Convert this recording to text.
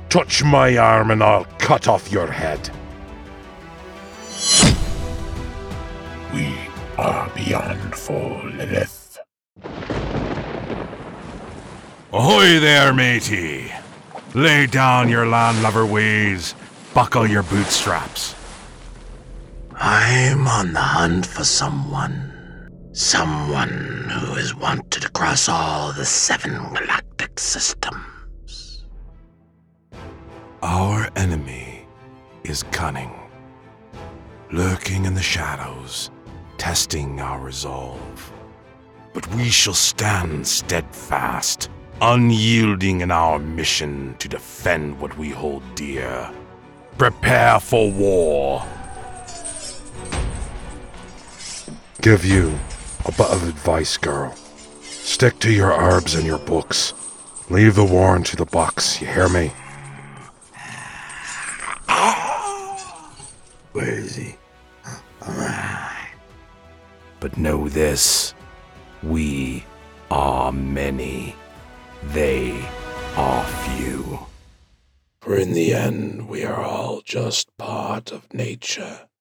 Touch my arm and I'll cut off your head. We are beyond full Lilith. Ahoy there, matey! Lay down your landlubber ways. Buckle your bootstraps. I'm on the hunt for someone. Someone who is wanted across all the 7 galactic systems. Our enemy is cunning, lurking in the shadows, testing our resolve. But we shall stand steadfast, unyielding in our mission to defend what we hold dear. Prepare for war. Give you a bit of advice, girl. Stick to your herbs and your books. Leave the war to the bucks, you hear me? Where is he? But know this, we are many, they are few. For in the end, we are all just part of nature.